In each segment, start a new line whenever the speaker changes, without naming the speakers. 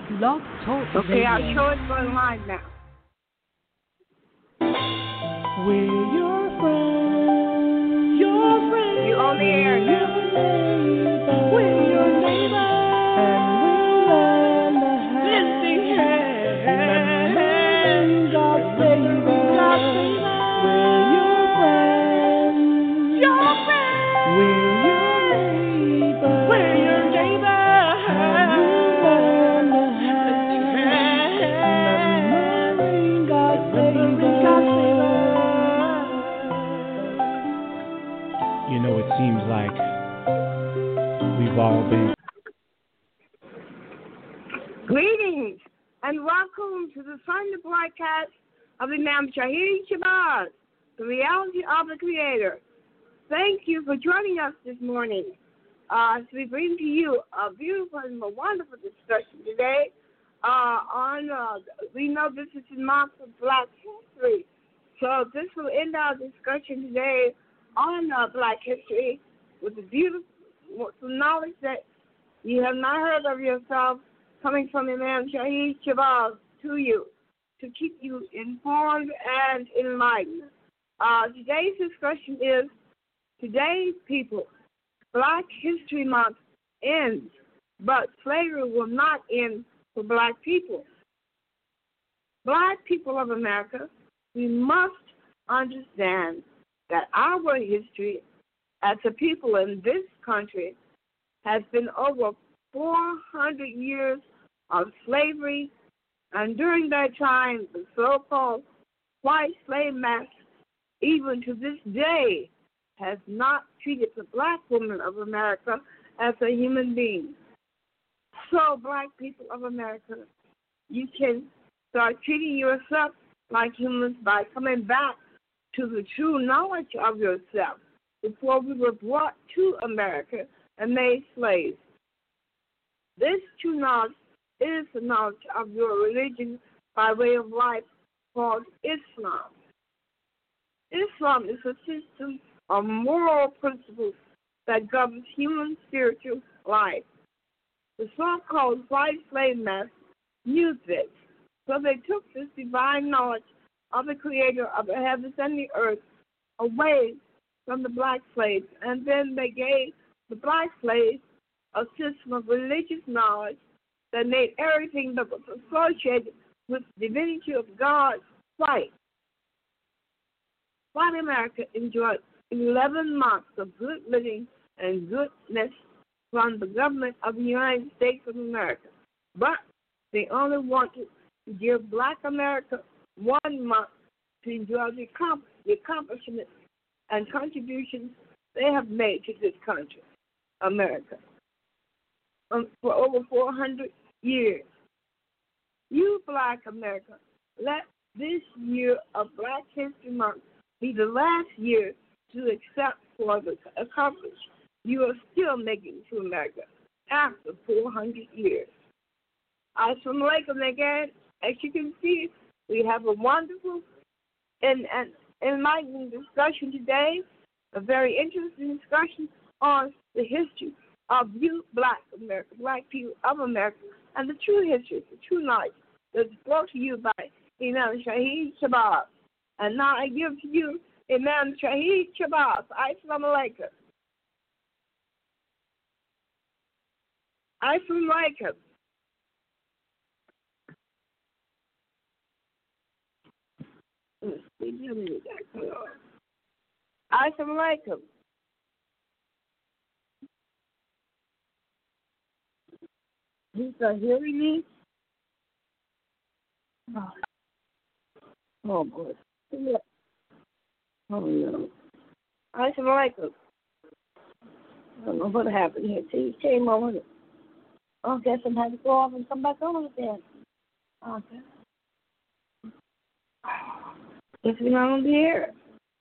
Blog Talk
Okay, our
Radio.
show is going live now.
We're your friends. Your friends.
You're on the air now.
We're your neighbors. And we'll lend a hand. God save us. We're your friends. Your friends. We're your neighbors. We're your neighbors. And we'll lend a hand. Remembering God save us. You know, it seems like we've all been.
Greetings and welcome to the Sunday broadcast of Imam Shahid Shabazz, the reality of the Creator. Thank you for joining us this morning as we bring to you a beautiful and a wonderful discussion today we know this is the month of Black History, so this will end our discussion today on Black History with the beautiful knowledge that you have not heard of yourself coming from Imam Shahid Shabazz to you to keep you informed and enlightened. Today's discussion is today's people. Black History Month ends, but slavery will not end for Black people. Black people of America, we must understand that our history as a people in this country has been over 400 years of slavery, and during that time, the so-called white slave master, even to this day, has not treated the Black woman of America as a human being. So, Black people of America, you can start treating yourself like humans by coming back to the true knowledge of yourself before we were brought to America and made slaves. This true knowledge is the knowledge of your religion by way of life called Islam. Islam is a system of moral principles that governs human spiritual life. The so-called white slave masters knew this, so they took this divine knowledge of the Creator of the heavens and the earth away from the Black slaves, and then they gave the Black slaves a system of religious knowledge that made everything that was associated with the divinity of God white. White America enjoyed 11 months of good living and goodness from the government of the United States of America, but they only wanted to give Black America 1 month to enjoy the accomplishments and contributions they have made to this country, America, for over 400 years. You, Black America, let this year of Black History Month be the last year to accept for the accomplishment you are still making to America after 400 years. Assalamu alaikum again. As you can see, we have a wonderful and enlightening discussion today, a very interesting discussion on the history of you, Black America, Black people of America, and the true history, the true knowledge that's brought to you by Imam Shahid Shabazz. And now I give to you Imam Shahid Shabazz. Assalamu alaikum. Assalamu alaikum. Assalamu alaikum. You can hearing me? Oh boy. Oh no. Assalamu alaikum. I don't know what happened here. See, came over. I guess I'm having to go off and come back on again. Okay. Guess we're not going to be here.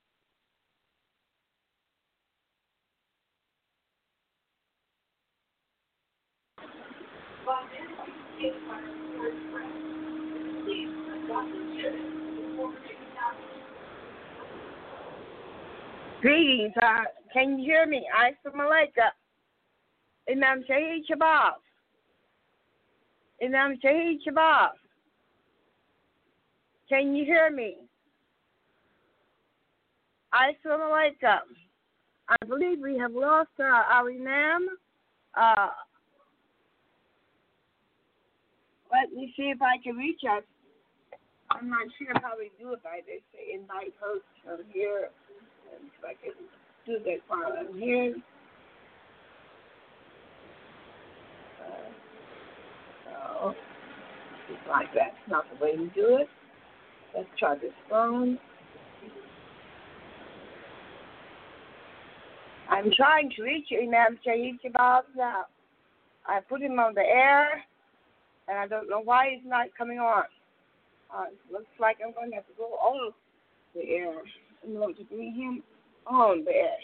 Greetings. Can you hear me? Assalamu alaikum. Imam Shahid Shabazz. Imam Shahid Shabazz. Can you hear me? Assalamu alaikum. I believe we have lost our Imam. Let me see if I can reach us. I'm not sure how we do it. They say invite host from here. And if I can do that while I'm here. So, just like that's not the way to do it. Let's try this phone. I'm trying to reach Imam Shahid Shabazz now. I put him on the air, and I don't know why he's not coming on. It looks like I'm going to have to go on the air in order to bring him on the air.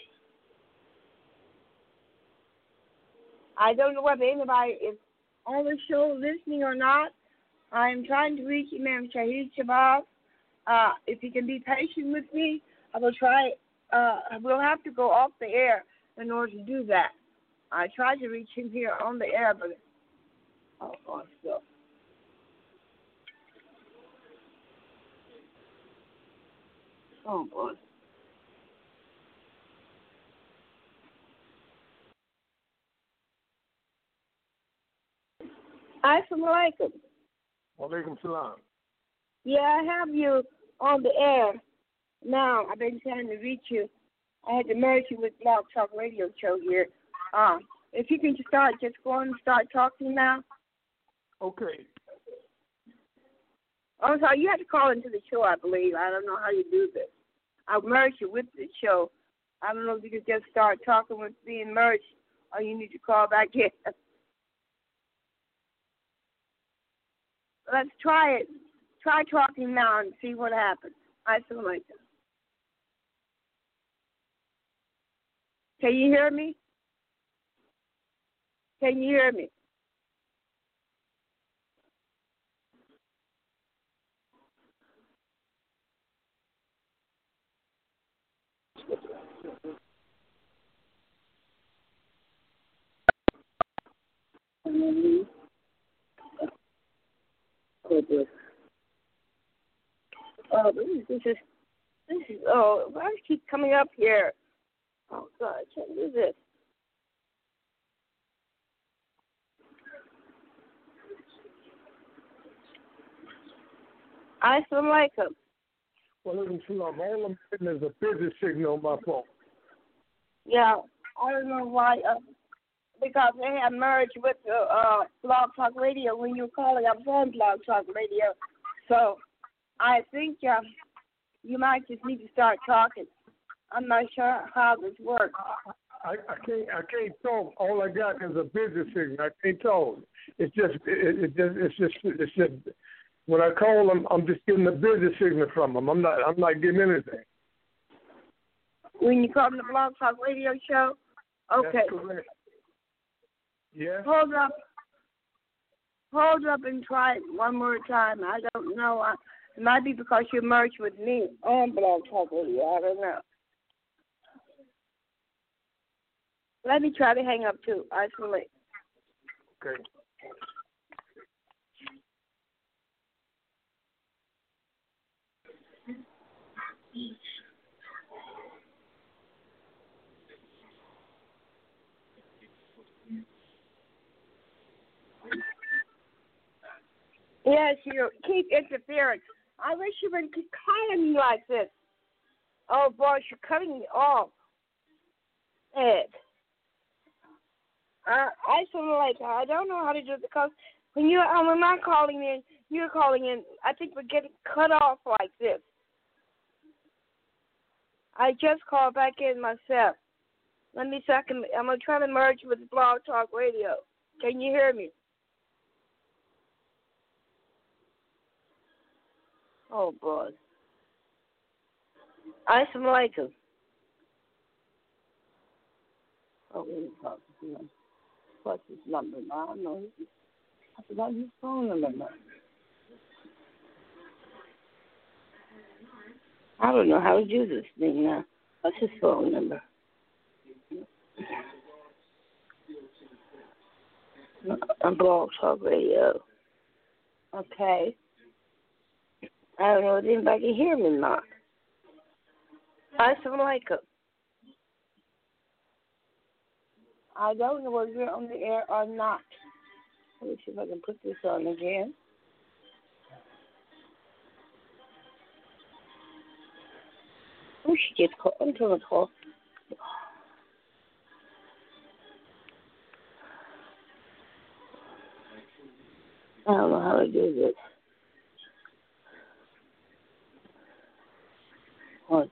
I don't know whether anybody is on the show listening or not. I'm trying to reach Imam Shahid Shabazz. If he can be patient with me, I will try. We'll have to go off the air in order to do that. I tried to reach him here on the air, but still. Oh, boy. Assalamu alaikum.
Walaikum salam.
Yeah, I have you on the air now. I've been trying to reach you. I had to merge you with Blog Talk Radio Show here. If you can just go on and start talking now.
Okay.
Oh, sorry, you had to call into the show, I believe. I don't know how you do this. I'll merge you with the show. I don't know if you could just start talking with being merged, or you need to call back in. Let's try it. Try talking now and see what happens. Assalamu alaikum. Can you hear me? Can you hear me? Why does it keep coming up here? Oh, God, I can't do this. Assalamu alaikum.
Walaikum salam. All I'm getting is a busy signal on my phone.
Yeah, I don't know why. Because they have merged with Blog Talk Radio. When you're calling, I'm on Blog Talk Radio. So I think you might just need to start talking. I'm not sure how this works.
I can't talk. All I got is a busy signal. I can't talk. It's just when I call them, I'm just getting a busy signal from them. I'm not getting anything.
When you call the Blog Talk Radio show, okay.
That's correct. Yeah.
Hold up and try it one more time. I don't know. It might be because you merged with me on Blog Talk Radio. I don't know. Let me try to hang up too. Isolate.
Okay.
Yes, you keep interfering. I wish you wouldn't keep calling me like this. Oh, boy, you're cutting me off. Ed. I don't know how to do it because when I'm calling in, you're calling in, I think we're getting cut off like this. I just called back in myself. Let me second. I'm going to try to merge with Blog Talk Radio. Can you hear me? Oh, boy. Assalamu alaikum. Oh, we didn't talk to him. What's his number now? No, I forgot his phone number now. I don't know how to do this thing now. What's his phone number? On Blog Talk Radio. Okay. I don't know if anybody can hear me or not. Assalamualaikum. I don't know whether you're on the air or not. Let me see if I can put this on again. Oh, she gets called. I'm trying to call. I don't know how to do this. Hold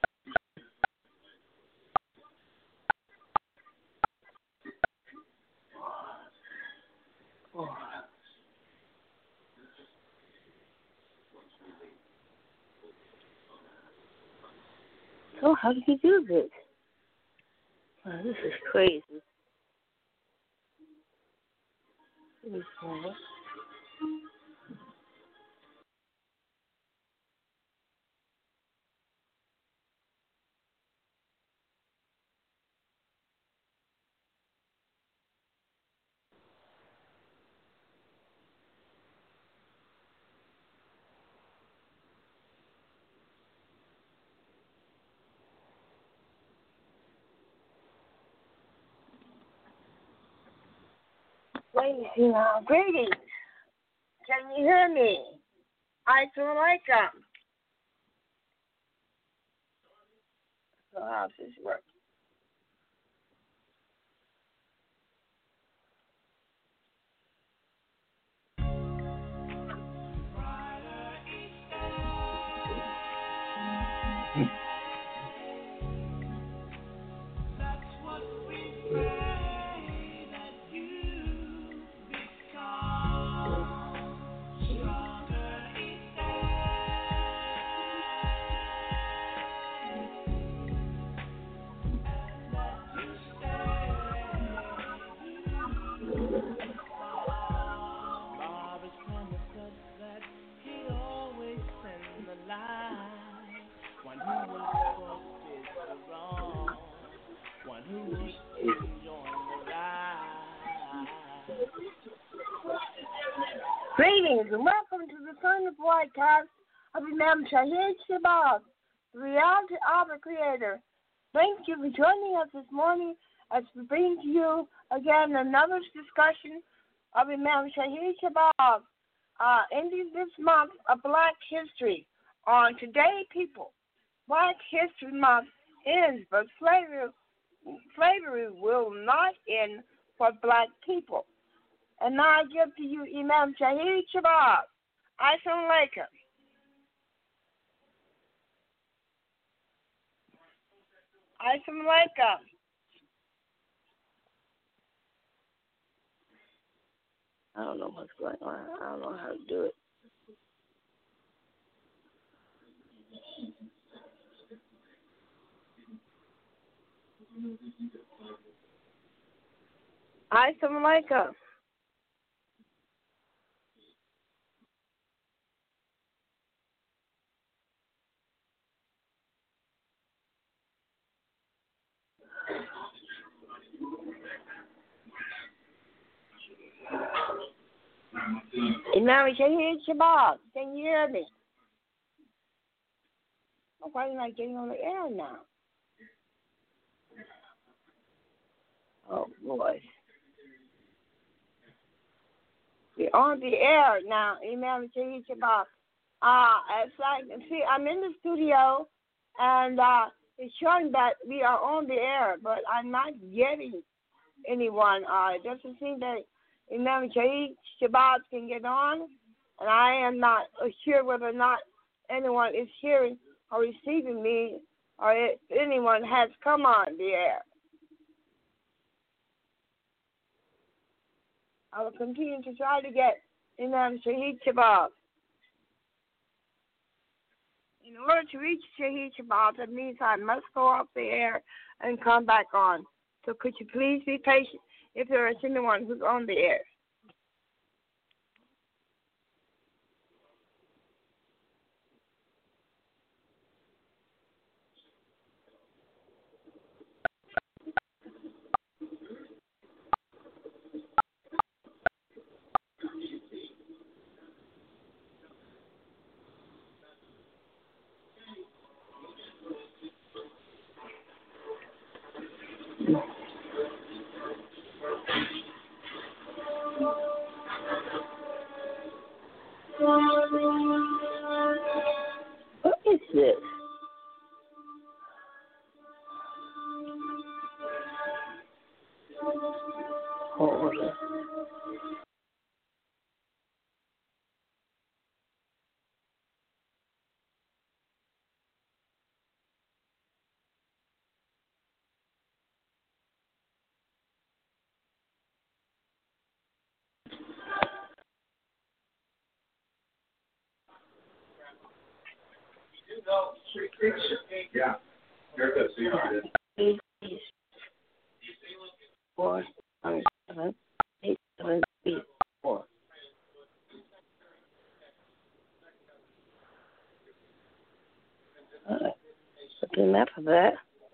on. So how did you do this? Oh, this is crazy. Let me see. Wait a see now. Greetings. Can you hear me? Assalamualaikum. So how does this work? Greetings and welcome to the Son of Broadcast of Imam Shahid Shabazz, the reality author creator. Thank you for joining us this morning as we bring to you again another discussion of Imam Shahid Shabazz, ending this month of Black History. On today, people, Black History Month ends, but slavery will not end for Black people. And now I give to you Imam Shahid Shabazz. Assalamualaikum. Assalamualaikum. I don't know what's going on. I don't know how to do it. Assalamualaikum. Imam Shahid Shabazz, can you hear me? Why am I getting on the air now? Oh, boy. We're on the air now, Imam Shahid Shabazz. As I can see, I'm in the studio, and it's showing that we are on the air, but I'm not getting anyone. It doesn't seem that Imam Shahid Shabazz can get on, and I am not sure whether or not anyone is hearing or receiving me, or if anyone has come on the air. I will continue to try to get Imam Shahid Shabazz. In order to reach Shahid Shabazz, it means I must go off the air and come back on. So could you please be patient if there is anyone who's on the air?
Yeah. Haircut, see how it is.
4, 7, 8, 7, 3, 4. All right. That's enough of that.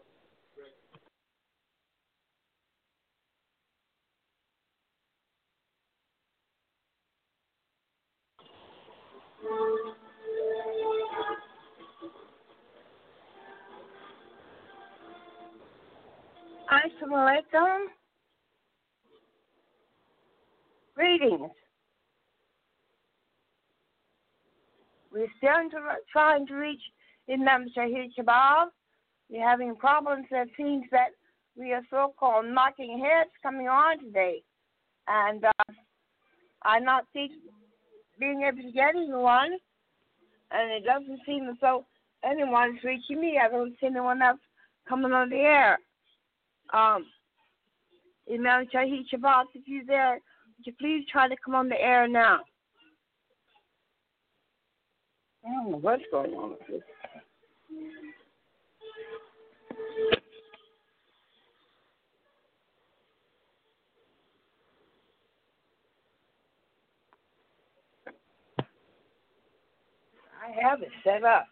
Assalamualaikum. Greetings. We're still trying to reach Imam Shahid Shabab. We're having problems. It seems that we are so-called knocking heads coming on today. And I'm not being able to get anyone. And it doesn't seem as though anyone's reaching me. I don't see anyone else coming on the air. Imam Shahid Shabbat, if you're there, would you please try to come on the air now? I don't know what's going on with this. I have it set up.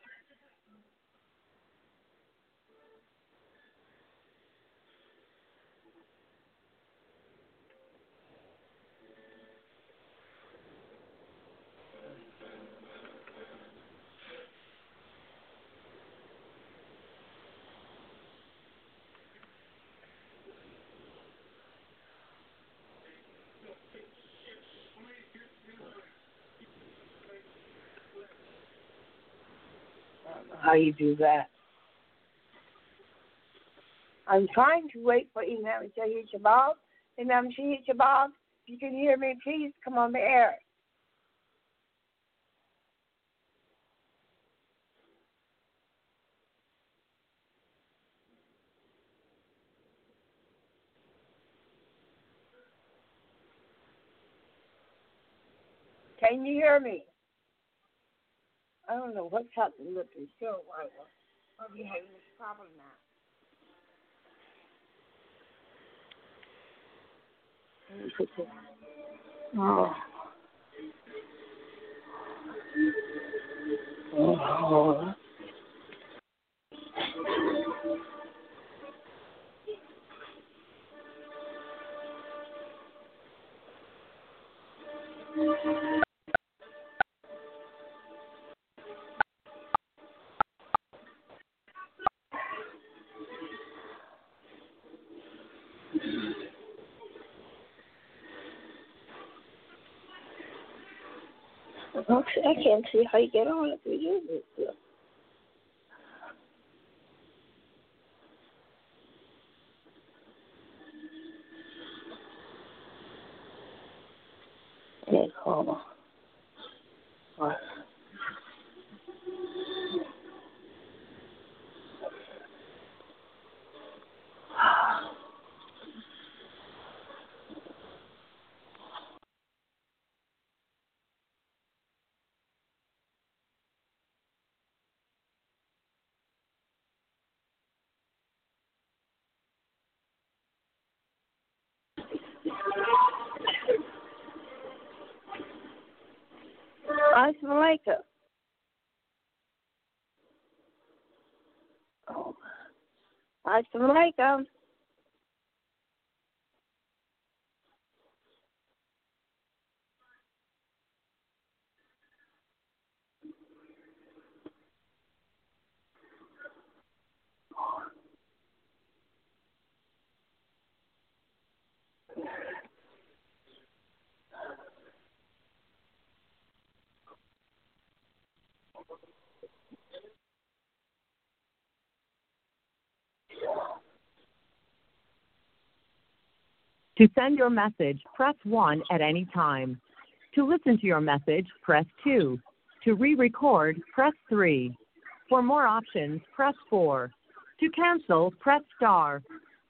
How you do that? I'm trying to wait for Imam Shahid Shabab. Imam Shahid Shabab, if you can hear me, please come on the air. Can you hear me? I don't know what's happening with this show. I'll be having this problem now. Let me put this. Oh. Oh. Okay, I can't see how you get on if you use it. Yeah, hold on. What? Assalamualaikum. Oh. Assalamualaikum.
To send your message, press 1 at any time. To listen to your message, press 2. To re-record, press 3. For more options, press 4. To cancel, press star.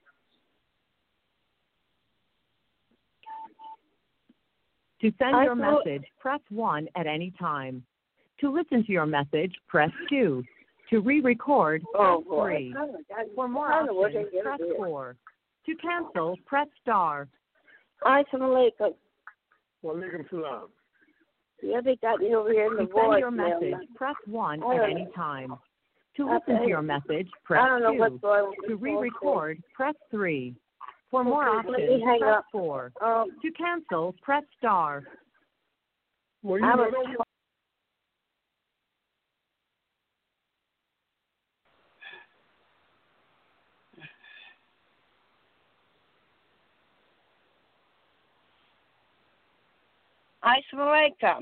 To send your message, press 1 at any time. To listen to your message, press 2. To re-record,
Oh,
press
boy.
3. For more options, press 4. To cancel, press star.
Assalamu alaikum.
Walaikum salam.
Yeah, they got me over here in the
To send
voice.
your message, press 1 at any time. To listen to your message, press
I don't know
2.
what's going on.
To re-record, press 3. For more
Okay, let me
options,
hang
press
up.
4. To cancel, press star.
Well, you
I
know,
was
don't
Assalamu alaikum.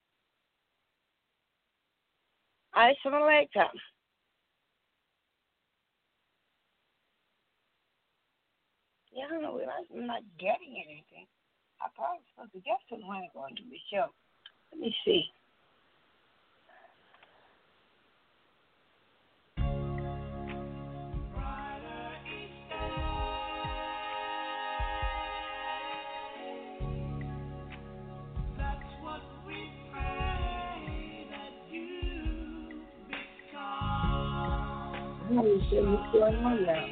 Assalamu alaikum. Yeah, I don't know. I'm not getting anything. I probably supposed to get something when I go into the show. Let me see. I'm not even sure what's going on now.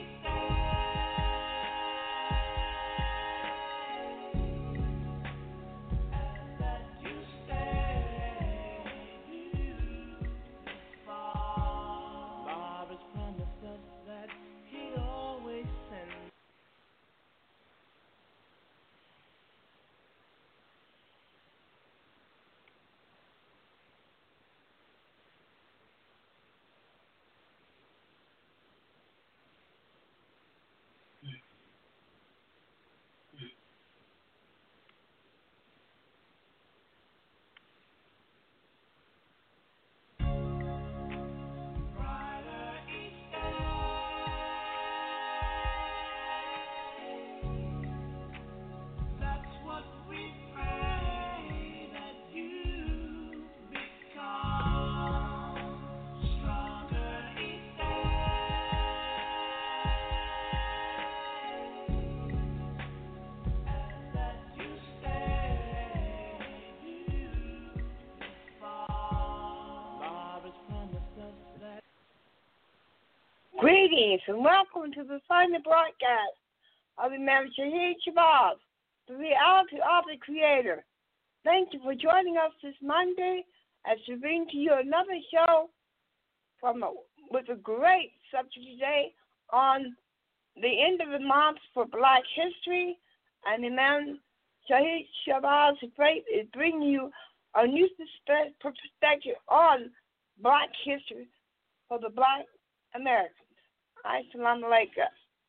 Greetings and welcome to the Sunday broadcast of Imam Shahid Shabazz, the reality of the Creator. Thank you for joining us this Monday as we bring to you another show with a great subject today on the end of the month for Black History, and Imam Shahid Shabazz is bringing you a new perspective on Black history for the Black Americans. Assalamu alaikum.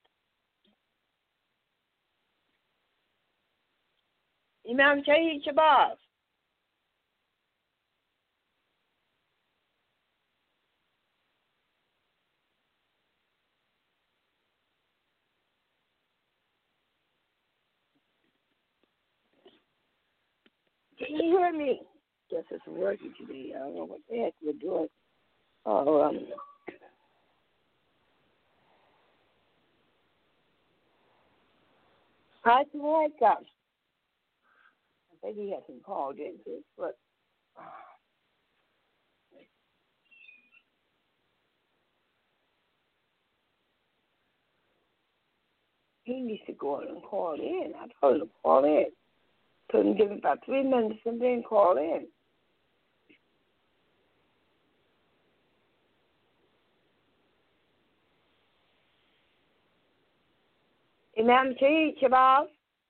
Imam Shahid Shabazz. Can you hear me? Guess it's working today. I don't know what the heck we're doing. Assalamu alaikum. I think he hasn't called in, but he needs to go on and call in. I told him to call in. Told him to give him about 3 minutes and then call in. Imam Shahid Shabazz.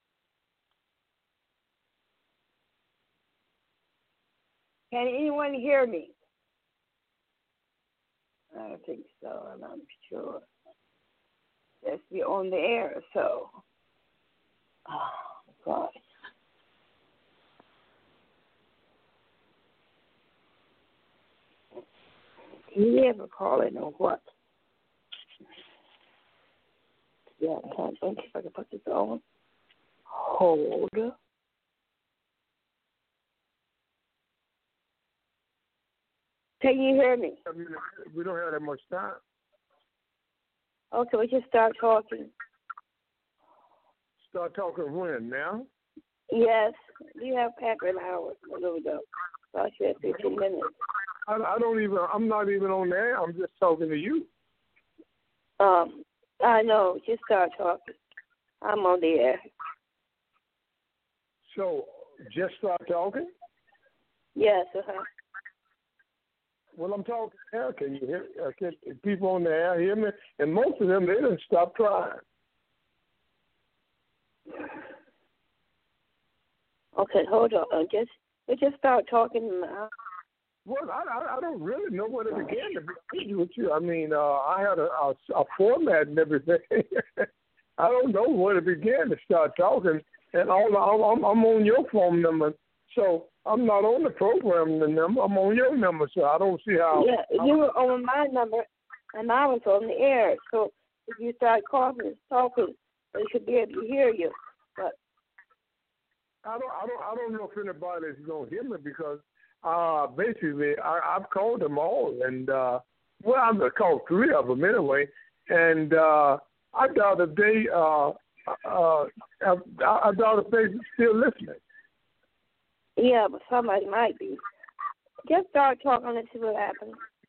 Can anyone hear me? I don't think so. I'm not sure. Let's be on the air, so. Oh, God. Can you ever call in or what? Yeah, I can't think if I can put this on. Hold. Can you hear me?
I mean, we don't have that much time.
Okay, we just start talking.
Start talking when? Now?
Yes, you have half an hour, a little bit. So I said 15 minutes.
I don't even. I'm not even on the air. I'm just talking to you.
I know. Just start talking. I'm on the air.
So just start talking.
Yes.
Well, I'm talking air. Can you hear? Can people on the air hear me? And most of them, they didn't stop trying.
Okay, hold on. Just start talking now.
Well, I don't really know where to begin to be honest with you. I mean, I had a format and everything. I don't know where to begin to start talking. And I'm on your phone number, so I'm not on the program number. I'm on your number, so I don't see how.
Yeah, you were on my number, and I was on the air. So if you start talking, they should be able to hear you. But
I don't know if anybody's gonna hear me because basically I've called them all, and well, I've called 3 of them anyway, and I doubt if they I doubt if they're still listening.
yeah, but somebody might be. Just start talking and see what happens.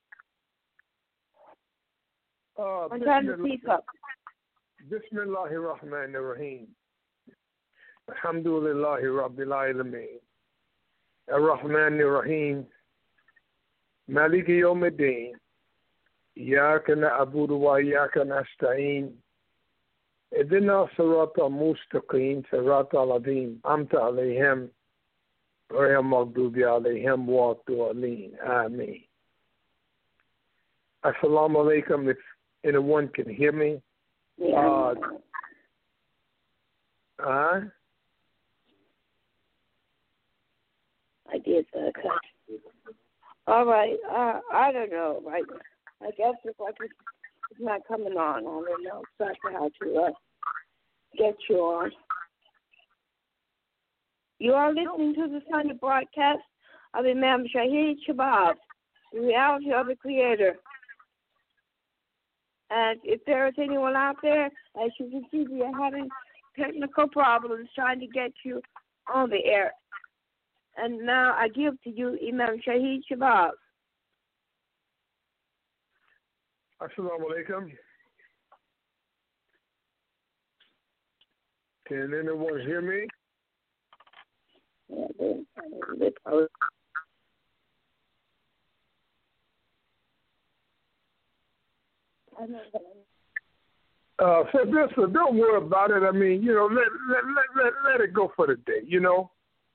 I'm trying to speak up.
Bismillahirrahmanirrahim. Alhamdulillahi Rabbil Alameen. Ar-Rahmanir-Rahim. Maliki Yawmiddin. Iyaka na'budu wa iyaka nasta'in. Ihdina sirata mustaqim, sirata al-ladheen. Amta alayhim. غير المغضوب عليهم ولا الضالين. Ameen. Assalamu alaikum. If anyone can hear me.
Yeah. I did that. All right. I don't know. Right. I guess it's like it's not coming on. I don't know exactly how to get you on. You are listening to the Sunday broadcast of Imam Shahid Shabazz, the reality of the Creator. And if there is anyone out there, as you can see, we are having technical problems trying to get you on the air. And now I give to you Imam Shahid Shabazz.
Assalamu alaikum. Can anyone hear me? So just don't worry about it. I mean, you know, let it go for the day. You know,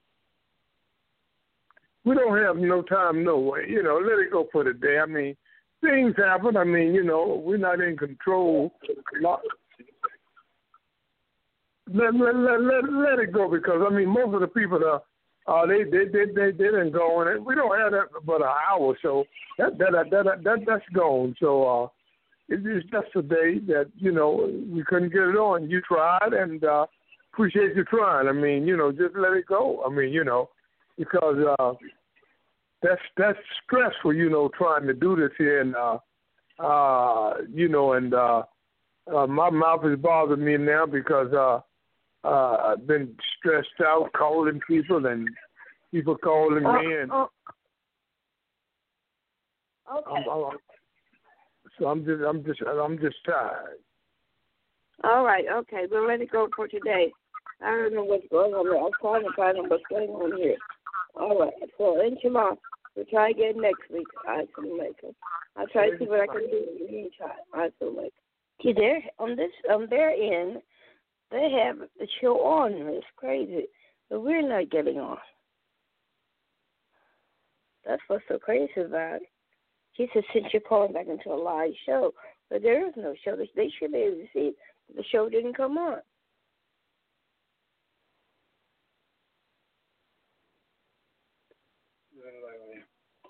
we don't have no time, no way. You know, let it go for the day. I mean, things happen. I mean, you know, we're not in control. Let it go because I mean, most of the people they didn't go, and we don't have that but an hour, so that's gone. So it's just a day that you know we couldn't get it on. You tried, and appreciate you trying. I mean, you know, just let it go. I mean, you know, because that's stressful, you know, trying to do this here, and you know, and my mouth is bothering me now because I've been stressed out calling people and people calling me, and
okay.
So I'm just tired.
All right, okay, we'll let it go for today. I don't know what's going on. I'm trying to find out what's going on here. All right, so inshallah, we'll try again next week. I'll try to see what I can do in the meantime. See, they're on their end, they have the show on. It's crazy, but we're not getting on. That's what's so crazy about it. He said, since you're calling back into a live show, but there is no show. They should be able to see that the show didn't come on.